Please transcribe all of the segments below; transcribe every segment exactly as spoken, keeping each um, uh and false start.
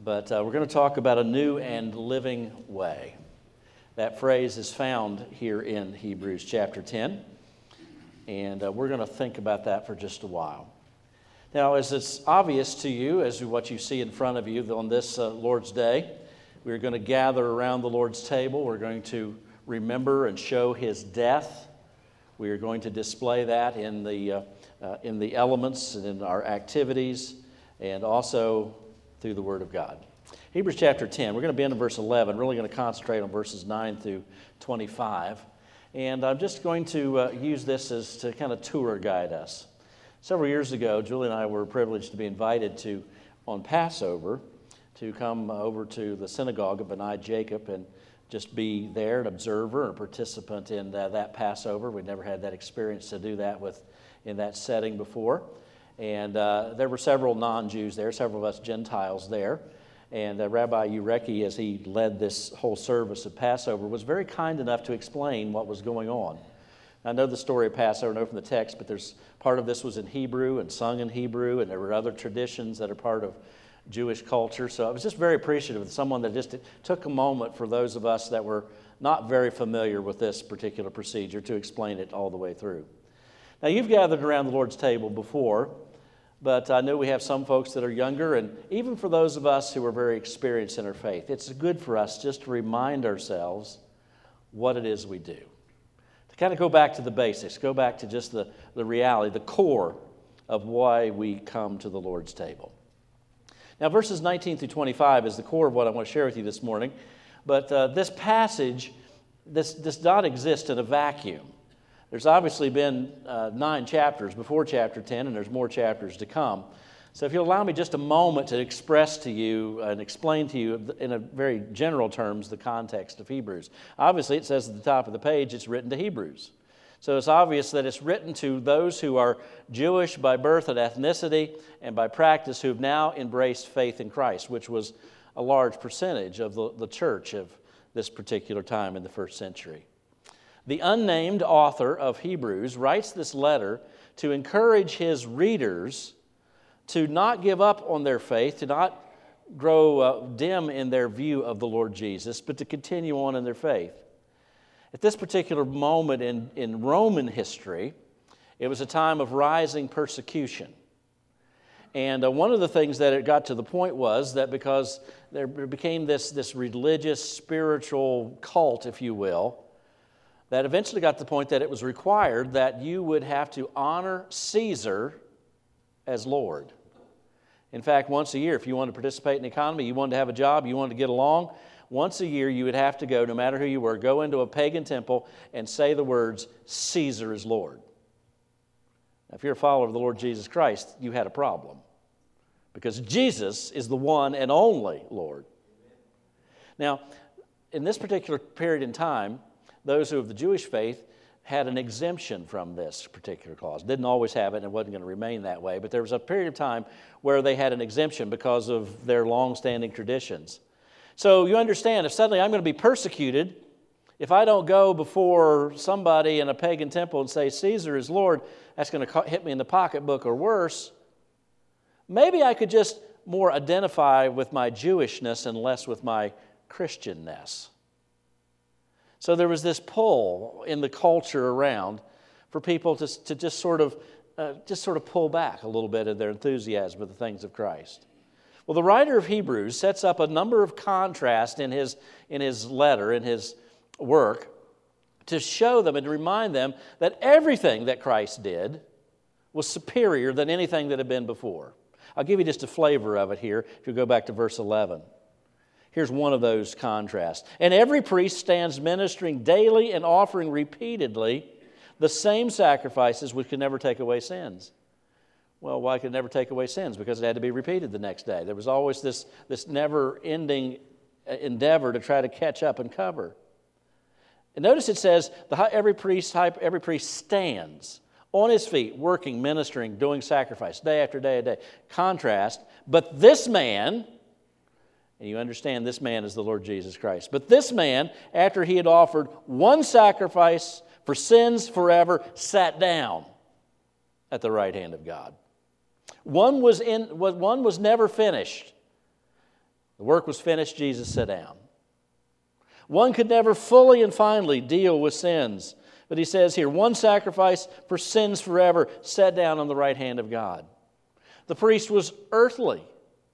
But uh, we're going to talk about a new and living way. That phrase is found here in Hebrews chapter ten, and uh, we're going to think about that for just a while. Now, as it's obvious to you, as what you see in front of you on this uh, Lord's Day, we're going to gather around the Lord's table. We're going to remember and show His death. We are going to display that in the uh, uh, in the elements and in our activities, and also through the Word of God. Hebrews chapter ten, we're going to begin in verse eleven, really going to concentrate on verses nine through twenty-five. And I'm just going to uh, use this as to kind of tour guide us. Several years ago, Julie and I were privileged to be invited to, on Passover, to come over to the synagogue of B'nai Jacob and just be there, an observer, a participant in that, that Passover. We'd never had that experience to do that with in that setting before. And uh, there were several non-Jews there, several of us Gentiles there. And uh, Rabbi Ureki, as he led this whole service of Passover, was very kind enough to explain what was going on. I know the story of Passover, I know from the text, but there's part of this was in Hebrew and sung in Hebrew, and there were other traditions that are part of Jewish culture. So I was just very appreciative of someone that just took a moment for those of us that were not very familiar with this particular procedure to explain it all the way through. Now, you've gathered around the Lord's table before, but I know we have some folks that are younger, and even for those of us who are very experienced in our faith, it's good for us just to remind ourselves what it is we do. To kind of go back to the basics, go back to just the, the reality, the core of why we come to the Lord's table. Now, verses nineteen through twenty-five is the core of what I want to share with you this morning, but uh, this passage this does not exist in a vacuum. There's obviously been uh, nine chapters before chapter ten, and there's more chapters to come. So if you'll allow me just a moment to express to you and explain to you in a very general terms the context of Hebrews. Obviously, it says at the top of the page it's written to Hebrews. So it's obvious that it's written to those who are Jewish by birth and ethnicity and by practice who have now embraced faith in Christ, which was a large percentage of the, the church of this particular time in the first century. The unnamed author of Hebrews writes this letter to encourage his readers to not give up on their faith, to not grow uh, dim in their view of the Lord Jesus, but to continue on in their faith. At this particular moment in, in Roman history, it was a time of rising persecution. And uh, one of the things that it got to the point was that because there became this, this religious, spiritual cult, if you will, that eventually got to the point that it was required that you would have to honor Caesar as Lord. In fact, once a year, if you wanted to participate in the economy, you wanted to have a job, you wanted to get along, once a year you would have to go, no matter who you were, go into a pagan temple and say the words, Caesar is Lord. Now, if you're a follower of the Lord Jesus Christ, you had a problem. Because Jesus is the one and only Lord. Now, in this particular period in time, those who have the Jewish faith had an exemption from this particular clause. Didn't always have it, and it wasn't going to remain that way, but there was a period of time where they had an exemption because of their long-standing traditions. So you understand, if suddenly I'm going to be persecuted, if I don't go before somebody in a pagan temple and say, Caesar is Lord, that's going to hit me in the pocketbook or worse. Maybe I could just more identify with my Jewishness and less with my Christianness. So there was this pull in the culture around for people to, to just sort of uh, just sort of pull back a little bit of their enthusiasm for the things of Christ. Well, the writer of Hebrews sets up a number of contrasts in his in his letter, in his work, to show them and to remind them that everything that Christ did was superior than anything that had been before. I'll give you just a flavor of it here if you go back to verse eleven. Here's one of those contrasts. And every priest stands ministering daily and offering repeatedly the same sacrifices which can never take away sins. Well, why could it never take away sins? Because it had to be repeated the next day. There was always this, this never-ending endeavor to try to catch up and cover. And notice it says the, every priest every priest stands on his feet, working, ministering, doing sacrifice, day after day a day. Contrast, but this man... And you understand this man is the Lord Jesus Christ. But this man, after he had offered one sacrifice for sins forever, sat down at the right hand of God. One was in, one was never finished. The work was finished, Jesus sat down. One could never fully and finally deal with sins. But he says here, one sacrifice for sins forever, sat down on the right hand of God. The priest was earthly.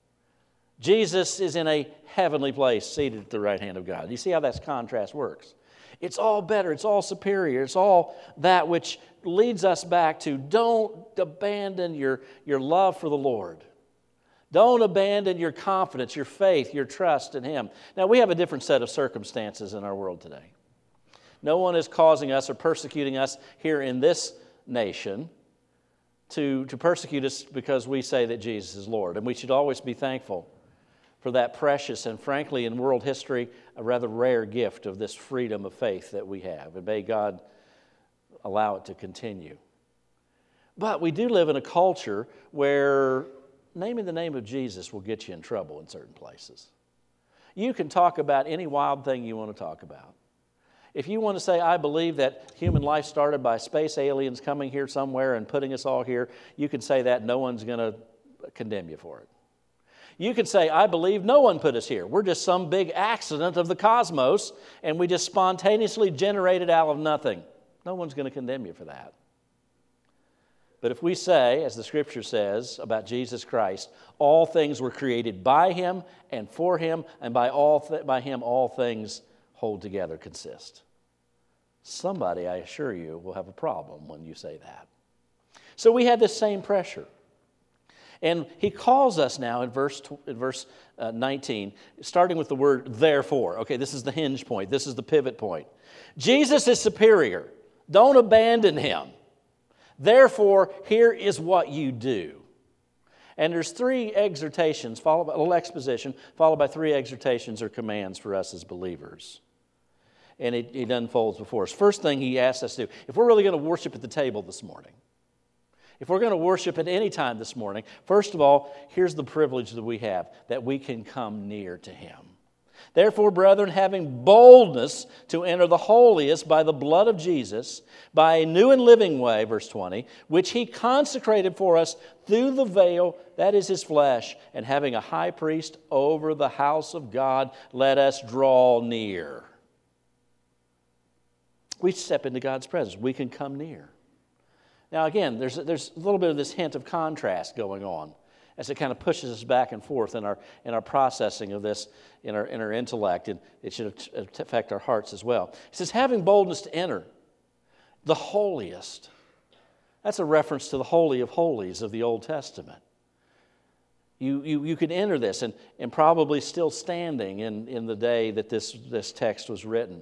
Jesus is in a heavenly place, seated at the right hand of God. You see how that contrast works? It's all better. It's all superior. It's all that which leads us back to don't abandon your, your love for the Lord. Don't abandon your confidence, your faith, your trust in Him. Now, we have a different set of circumstances in our world today. No one is causing us or persecuting us here in this nation to, to persecute us because we say that Jesus is Lord. And we should always be thankful for that precious and, frankly, in world history, a rather rare gift of this freedom of faith that we have. And may God allow it to continue. But we do live in a culture where naming the name of Jesus will get you in trouble in certain places. You can talk about any wild thing you want to talk about. If you want to say, I believe that human life started by space aliens coming here somewhere and putting us all here, you can say that. No one's going to condemn you for it. You can say, I believe no one put us here. We're just some big accident of the cosmos, and we just spontaneously generated out of nothing. No one's going to condemn you for that. But if we say, as the Scripture says about Jesus Christ, all things were created by Him and for Him, and by all th- by Him all things hold together, consist. Somebody, I assure you, will have a problem when you say that. So we have this same pressure. And he calls us now in verse in verse uh, nineteen, starting with the word therefore. Okay, this is the hinge point. This is the pivot point. Jesus is superior. Don't abandon Him. Therefore, here is what you do. And there's three exhortations, followed by a little exposition, followed by three exhortations or commands for us as believers. And it, it unfolds before us. First thing he asks us to do, if we're really going to worship at the table this morning, if we're going to worship at any time this morning, first of all, here's the privilege that we have, that we can come near to Him. Therefore, brethren, having boldness to enter the holiest by the blood of Jesus, by a new and living way, verse twenty, which He consecrated for us through the veil, that is His flesh, and having a high priest over the house of God, let us draw near. We step into God's presence. We can come near. Now, again, there's, there's a little bit of this hint of contrast going on as it kind of pushes us back and forth in our, in our processing of this, in our, in our intellect, and it should affect our hearts as well. He says, having boldness to enter the holiest. That's a reference to the Holy of Holies of the Old Testament. You, you, you could enter this, and, and probably still standing in, in the day that this, this text was written.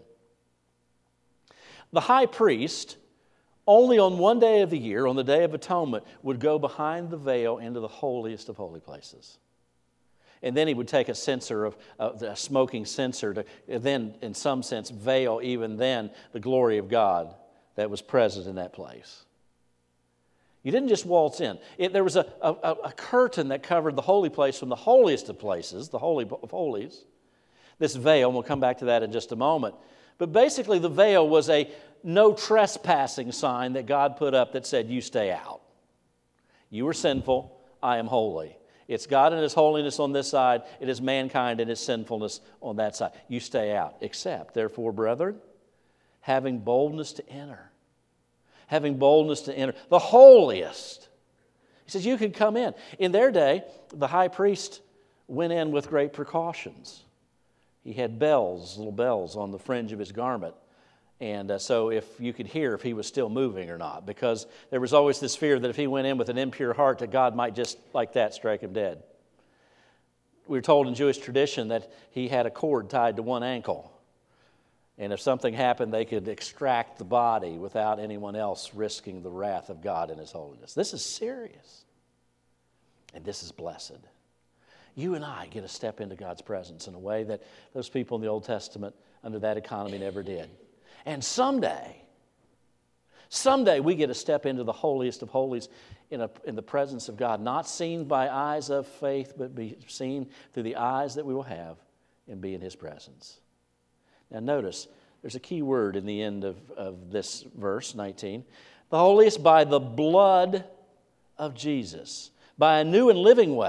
The high priest, only on one day of the year, on the Day of Atonement, would go behind the veil into the holiest of holy places. And then he would take a censer, of uh, a smoking censer, to then, in some sense, veil even then the glory of God that was present in that place. You didn't just waltz in. It, there was a, a, a curtain that covered the holy place from the holiest of places, the Holy of Holies. This veil, and we'll come back to that in just a moment. But basically the veil was a no trespassing sign that God put up that said, you stay out. You are sinful, I am holy. It's God and His holiness on this side. It is mankind and His sinfulness on that side. You stay out. Except, therefore, brethren, having boldness to enter. Having boldness to enter. The holiest. He says, you can come in. In their day, the high priest went in with great precautions. He had bells, little bells on the fringe of his garment. And uh, so if you could hear if he was still moving or not, because there was always this fear that if he went in with an impure heart, that God might just like that strike him dead. We were told in Jewish tradition that he had a cord tied to one ankle. And if something happened, they could extract the body without anyone else risking the wrath of God and His holiness. This is serious. And this is blessed. You and I get to step into God's presence in a way that those people in the Old Testament under that economy never did. And someday, someday we get to step into the holiest of holies in, a, in the presence of God, not seen by eyes of faith, but be seen through the eyes that we will have and be in His presence. Now notice, there's a key word in the end of, of this verse, nineteen. The holiest by the blood of Jesus, by a new and living way.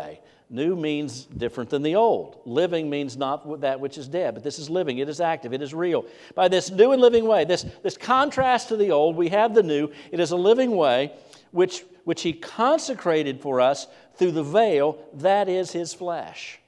New means different than the old. Living means not that which is dead, but this is living. It is active. It is real. By this new and living way, this, this contrast to the old, we have the new. It is a living way which, which He consecrated for us through the veil, that is His flesh.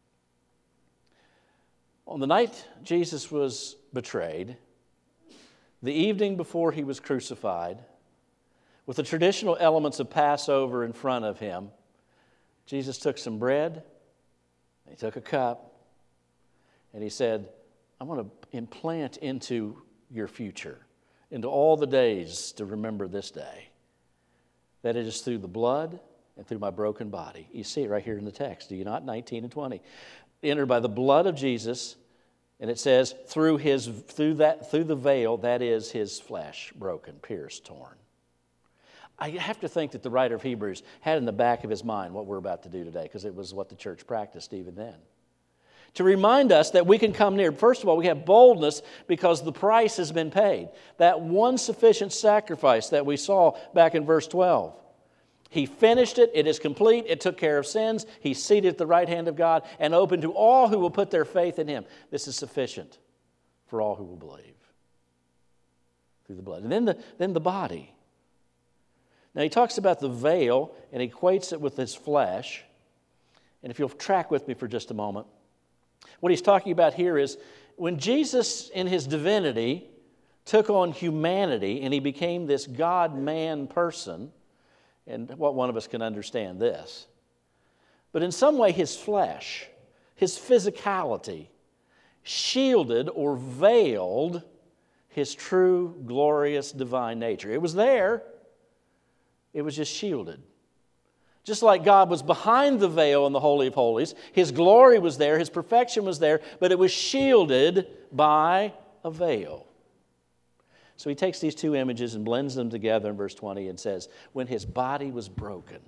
On the night Jesus was betrayed, the evening before He was crucified, with the traditional elements of Passover in front of Him, Jesus took some bread, He took a cup, and He said, I want to implant into your future, into all the days to remember this day, that it is through the blood and through my broken body. You see it right here in the text, do you not? nineteen and twenty. Entered by the blood of Jesus, and it says, through his through that through the veil, that is His flesh, broken, pierced, torn. I have to think that the writer of Hebrews had in the back of his mind what we're about to do today, because it was what the church practiced even then. To remind us that we can come near. First of all, we have boldness because the price has been paid. That one sufficient sacrifice that we saw back in verse twelve. He finished it. It is complete. It took care of sins. He's seated at the right hand of God and open to all who will put their faith in Him. This is sufficient for all who will believe through the blood. And then the, then the body. Now, he talks about the veil and equates it with His flesh. And if you'll track with me for just a moment, what he's talking about here is when Jesus, in His divinity, took on humanity and He became this God-man person, and what one of us can understand this, but in some way His flesh, His physicality, shielded or veiled His true, glorious, divine nature. It was there. It was just shielded. Just like God was behind the veil in the Holy of Holies, His glory was there, His perfection was there, but it was shielded by a veil. So he takes these two images and blends them together in verse twenty and says, when His body was broken,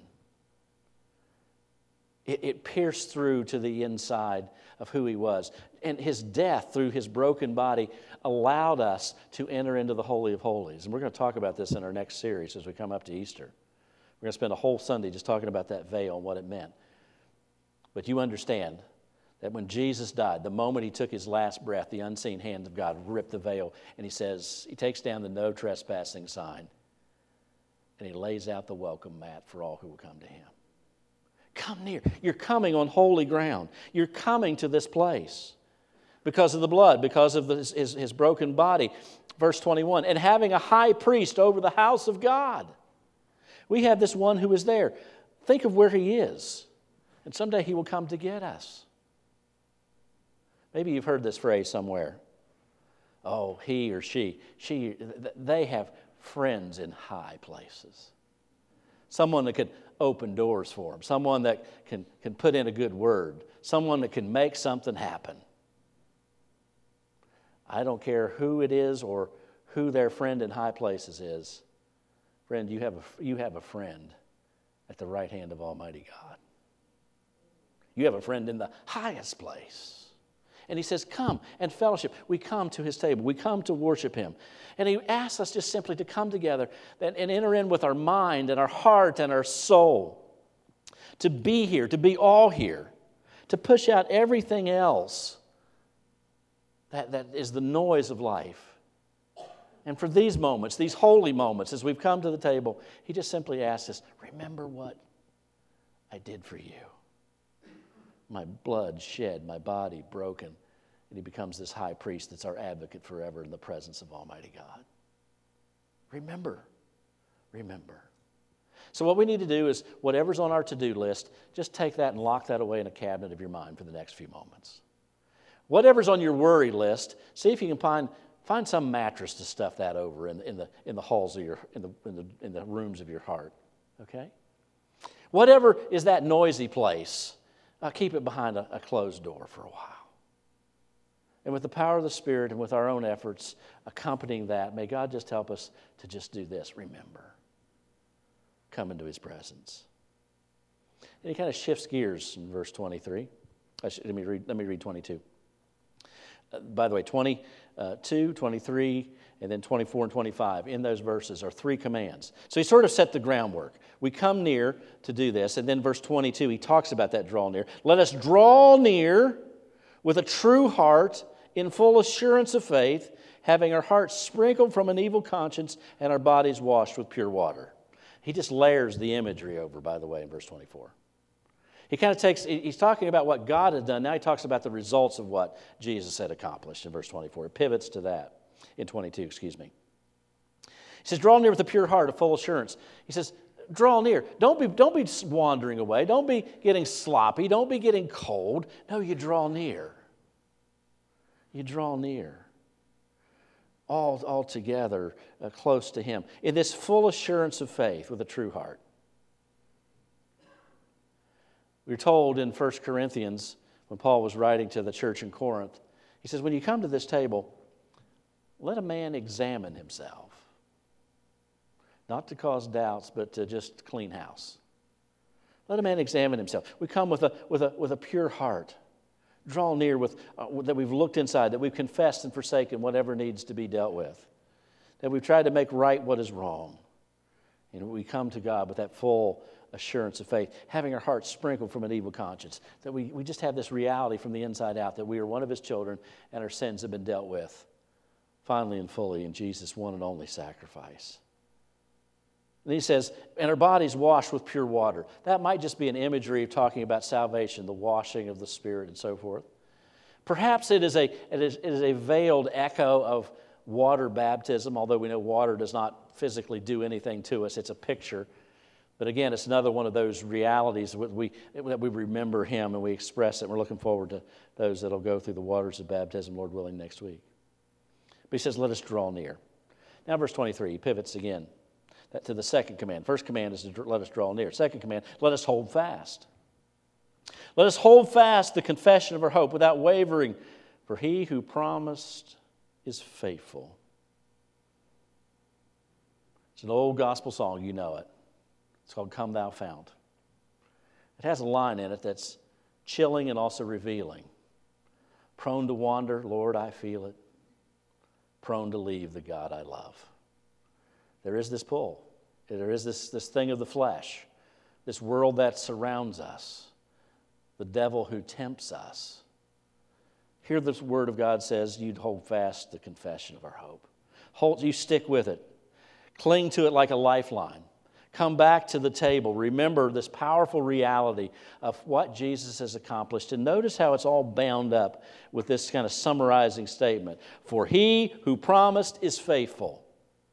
it, it pierced through to the inside of who He was. And His death through His broken body allowed us to enter into the Holy of Holies. And we're going to talk about this in our next series as we come up to Easter. We're going to spend a whole Sunday just talking about that veil and what it meant. But you understand that when Jesus died, the moment He took His last breath, the unseen hand of God ripped the veil, and He says, He takes down the no trespassing sign, and He lays out the welcome mat for all who will come to Him. Come near. You're coming on holy ground. You're coming to this place because of the blood, because of his, his, his broken body. Verse twenty-one, and having a high priest over the house of God. We have this one who is there. Think of where He is, and someday He will come to get us. Maybe you've heard this phrase somewhere. Oh, he or she, she, they have friends in high places. Someone that could open doors for them. Someone that can, can put in a good word. Someone that can make something happen. I don't care who it is or who their friend in high places is. Friend, you have a, you have a friend at the right hand of Almighty God. You have a friend in the highest place. And He says, come and fellowship. We come to His table. We come to worship Him. And He asks us just simply to come together and, and enter in with our mind and our heart and our soul. To be here, to be all here. To push out everything else that, that is the noise of life. And for these moments, these holy moments, as we've come to the table, He just simply asks us, remember what I did for you. My blood shed, my body broken. And He becomes this high priest that's our advocate forever in the presence of Almighty God. Remember. Remember. So what we need to do is, whatever's on our to-do list, just take that and lock that away in a cabinet of your mind for the next few moments. Whatever's on your worry list, see if you can find, find some mattress to stuff that over in, in, the, in the halls of your, in the, in, the, in the rooms of your heart. Okay? Whatever is that noisy place, Uh, keep it behind a, a closed door for a while. And with the power of the Spirit and with our own efforts accompanying that, may God just help us to just do this. Remember. Come into His presence. And He kind of shifts gears in verse twenty-three. I should, let me read, let me read twenty-two. uh, by the way, twenty-two, twenty-three, and then twenty-four and twenty-five in those verses are three commands. So he sort of set the groundwork. We come near to do this. And then verse twenty-two, he talks about that draw near. Let us draw near with a true heart in full assurance of faith, having our hearts sprinkled from an evil conscience and our bodies washed with pure water. He just layers the imagery over, by the way, in verse twenty-four. He kind of takes, he's talking about what God had done. Now he talks about the results of what Jesus had accomplished in verse twenty-four. It pivots to that in twenty-two, excuse me. He says, draw near with a pure heart of full assurance. He says, draw near. Don't be, don't be wandering away. Don't be getting sloppy. Don't be getting cold. No, you draw near. You draw near. All, all together, uh, close to Him. In this full assurance of faith with a true heart. We're told in First Corinthians, when Paul was writing to the church in Corinth, he says, when you come to this table, let a man examine himself. Not to cause doubts, but to just clean house. Let a man examine himself. We come with a, with a, with a pure heart. Draw near with, uh, that we've looked inside, that we've confessed and forsaken whatever needs to be dealt with. That we've tried to make right what is wrong. And we come to God with that full assurance of faith, having our hearts sprinkled from an evil conscience. That we, we just have this reality from the inside out that we are one of His children and our sins have been dealt with finally and fully in Jesus' one and only sacrifice. And he says, and our bodies washed with pure water. That might just be an imagery of talking about salvation, the washing of the Spirit and so forth. Perhaps it is a, it is, it is a veiled echo of water baptism, although we know water does not physically do anything to us. It's a picture. But again, it's another one of those realities that we, that we remember Him and we express it. We're looking forward to those that will go through the waters of baptism, Lord willing, next week. But he says, let us draw near. Now verse twenty-three, he pivots again. That to the second command. First command is to let us draw near. Second command, let us hold fast. Let us hold fast the confession of our hope without wavering, for He who promised is faithful. It's an old gospel song, you know it. It's called Come Thou Fount. It has a line in it that's chilling and also revealing. Prone to wander, Lord, I feel it. Prone to leave the God I love. There is this pull. There is this, this thing of the flesh, this world that surrounds us, the devil who tempts us. Here the Word of God says you'd hold fast the confession of our hope. Hold, you stick with it. Cling to it like a lifeline. Come back to the table. Remember this powerful reality of what Jesus has accomplished. And notice how it's all bound up with this kind of summarizing statement. For He who promised is faithful.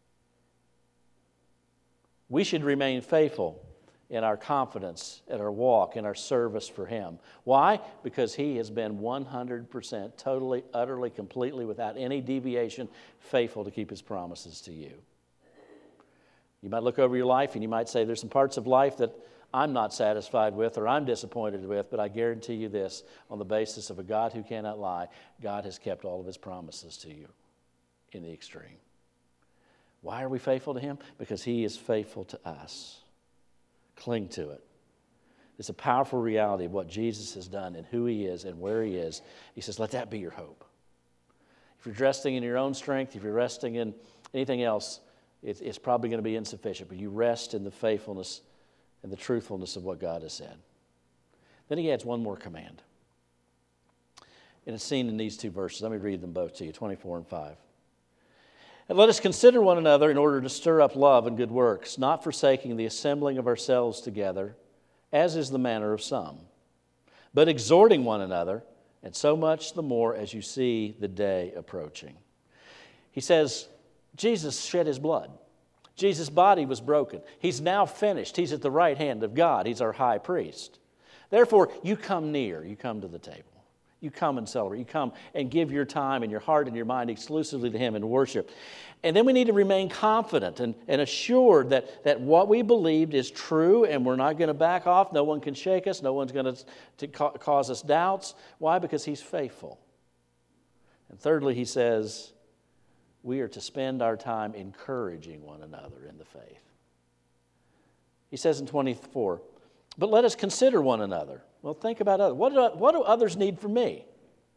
We should remain faithful in our confidence, in our walk, in our service for Him. Why? Because He has been one hundred percent, totally, utterly, completely, without any deviation, faithful to keep His promises to you. You might look over your life and you might say, there's some parts of life that I'm not satisfied with or I'm disappointed with, but I guarantee you this, on the basis of a God who cannot lie, God has kept all of His promises to you in the extreme. Why are we faithful to Him? Because He is faithful to us. Cling to it. It's a powerful reality of what Jesus has done and who He is and where He is. He says, let that be your hope. If you're resting in your own strength, if you're resting in anything else, it's, it's probably going to be insufficient. But you rest in the faithfulness and the truthfulness of what God has said. Then He adds one more command. And it's seen in these two verses. Let me read them both to you, twenty-four and five. And let us consider one another in order to stir up love and good works, not forsaking the assembling of ourselves together, as is the manner of some, but exhorting one another, and so much the more as you see the day approaching. He says, Jesus shed His blood. Jesus' body was broken. He's now finished. He's at the right hand of God. He's our high priest. Therefore, you come near. You come to the table. You come and celebrate. You come and give your time and your heart and your mind exclusively to Him in worship. And then we need to remain confident and, and assured that, that what we believed is true and we're not going to back off. No one can shake us. No one's going to, to ca- cause us doubts. Why? Because He's faithful. And thirdly, He says, we are to spend our time encouraging one another in the faith. He says in twenty-four, but let us consider one another. Well, think about others. What do, what do others need from me?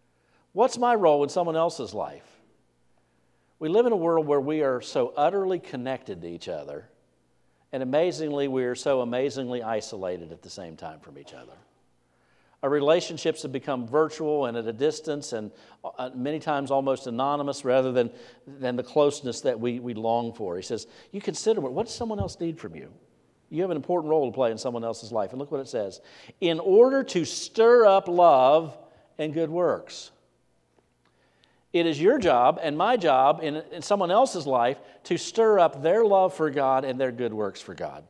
What's my role in someone else's life? We live in a world where we are so utterly connected to each other, and amazingly, we are so amazingly isolated at the same time from each other. Our relationships have become virtual and at a distance, and uh, many times almost anonymous rather than, than the closeness that we, we long for. He says, you consider, what does someone else need from you? You have an important role to play in someone else's life. And look what it says. In order to stir up love and good works. It is your job and my job in, in someone else's life to stir up their love for God and their good works for God.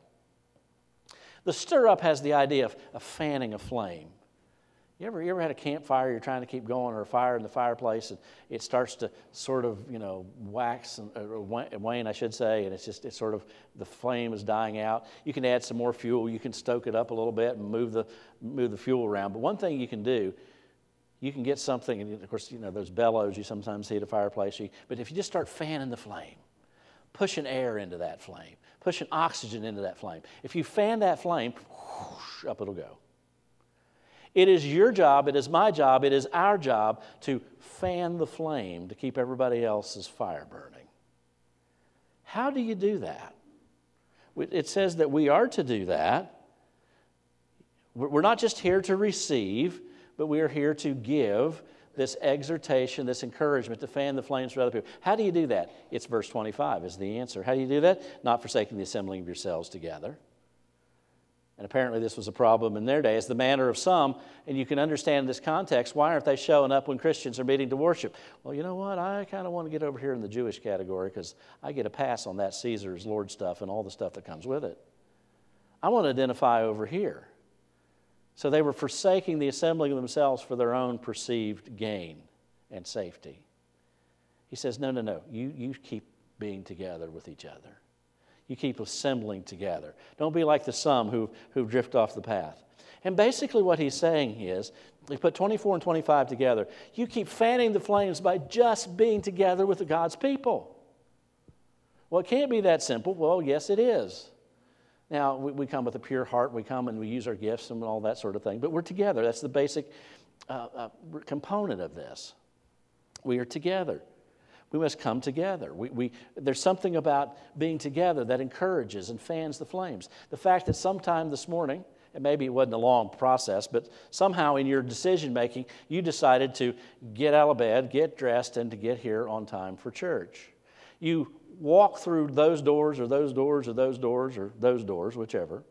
The stir up has the idea of, of fanning a flame. You ever, you ever had a campfire you're trying to keep going, or a fire in the fireplace, and it starts to sort of, you know, wax, and, or wane, I should say, and it's just, it's sort of, the flame is dying out. You can add some more fuel. You can stoke it up a little bit and move the, move the fuel around. But one thing you can do, you can get something, and of course, you know, those bellows you sometimes see at a fireplace, you, but if you just start fanning the flame, pushing air into that flame, pushing oxygen into that flame, if you fan that flame, whoosh, up it'll go. It is your job, it is my job, it is our job to fan the flame to keep everybody else's fire burning. How do you do that? It says that we are to do that. We're not just here to receive, but we are here to give this exhortation, this encouragement to fan the flames for other people. How do you do that? It's verse twenty-five is the answer. How do you do that? Not forsaking the assembling of yourselves together. And apparently this was a problem in their day. It's the manner of some, and you can understand this context. Why aren't they showing up when Christians are meeting to worship? Well, you know what? I kind of want to get over here in the Jewish category because I get a pass on that Caesar's Lord stuff and all the stuff that comes with it. I want to identify over here. So they were forsaking the assembling of themselves for their own perceived gain and safety. He says, no, no, no. You, you keep being together with each other. You keep assembling together. Don't be like the some who, who drift off the path. And basically what he's saying is, he put twenty-four and twenty-five together. You keep fanning the flames by just being together with God's people. Well, it can't be that simple. Well, yes, it is. Now, we, we come with a pure heart. We come and we use our gifts and all that sort of thing. But we're together. That's the basic uh, uh, component of this. We are together. We must come together. We, we, there's something about being together that encourages and fans the flames. The fact that sometime this morning, and maybe it wasn't a long process, but somehow in your decision making, you decided to get out of bed, get dressed, and to get here on time for church. You walk through those doors or those doors or those doors or those doors, whichever.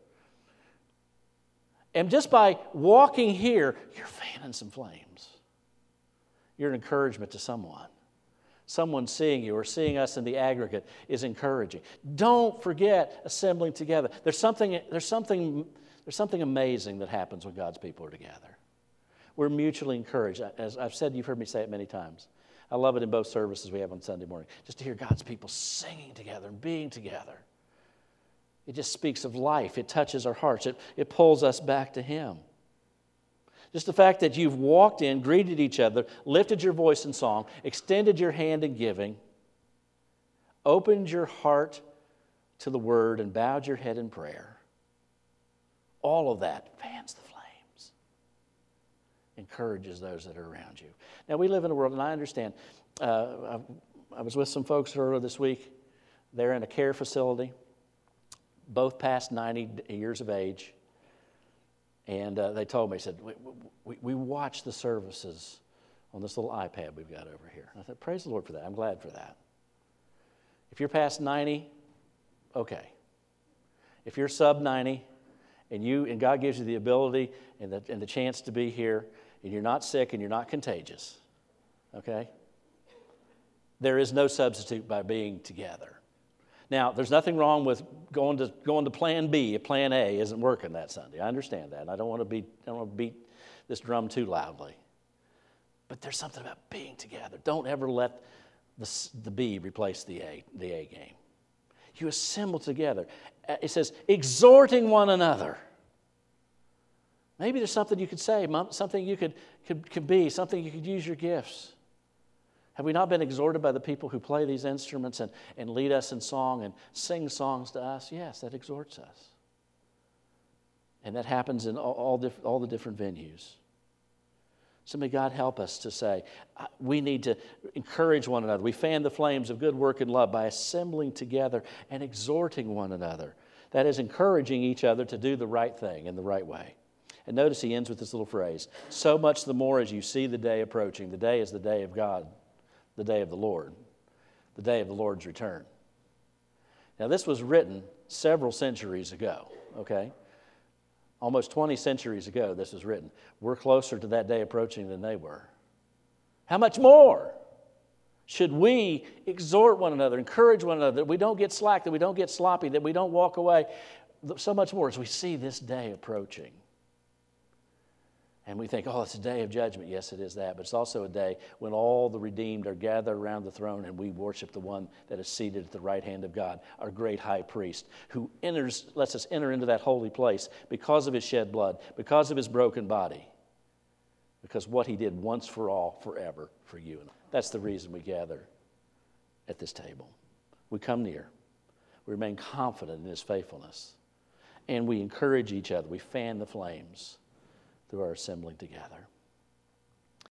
And just by walking here, you're fanning some flames. You're an encouragement to someone. Someone seeing you or seeing us in the aggregate is encouraging. Don't forget assembling together. There's something, there's something, there's something amazing that happens when God's people are together. We're mutually encouraged. As I've said, you've heard me say it many times. I love it in both services we have on Sunday morning, just to hear God's people singing together and being together. It just speaks of life. It touches our hearts. It, it pulls us back to Him. Just the fact that you've walked in, greeted each other, lifted your voice in song, extended your hand in giving, opened your heart to the Word, and bowed your head in prayer. All of that fans the flames, encourages those that are around you. Now, we live in a world, and I understand. Uh, I, I was with some folks earlier this week. They're in a care facility, both past ninety years of age. And uh, they told me, they said, we, we, we watch the services on this little iPad we've got over here. And I said, praise the Lord for that. I'm glad for that. If you're past ninety, okay. If you're sub ninety, and you and God gives you the ability and the, and the chance to be here, and you're not sick and you're not contagious, okay? There is no substitute by being together. Now, there's nothing wrong with going to going to Plan B if Plan A isn't working that Sunday. I understand that, and I don't want to be I don't want to beat this drum too loudly. But there's something about being together. Don't ever let the, the B replace the A the A game. You assemble together. It says exhorting one another. Maybe there's something you could say, something you could could, could be, something you could use your gifts. Have we not been exhorted by the people who play these instruments and, and lead us in song and sing songs to us? Yes, that exhorts us. And that happens in all, all, diff, all the different venues. So may God help us to say, uh, we need to encourage one another. We fan the flames of good work and love by assembling together and exhorting one another. That is, encouraging each other to do the right thing in the right way. And notice he ends with this little phrase, so much the more as you see the day approaching. The day is the day of God, the day of the Lord, the day of the Lord's return. Now, this was written several centuries ago, okay? Almost twenty centuries ago, this was written. We're closer to that day approaching than they were. How much more should we exhort one another, encourage one another, that we don't get slack, that we don't get sloppy, that we don't walk away? So much more as we see this day approaching. And we think, oh, it's a day of judgment. Yes, it is that. But it's also a day when all the redeemed are gathered around the throne and we worship the one that is seated at the right hand of God, our great high priest, who enters, lets us enter into that holy place because of his shed blood, because of his broken body, because what he did once for all, forever for you. And that's the reason we gather at this table. We come near. We remain confident in his faithfulness. And we encourage each other. We fan the flames through our assembling together.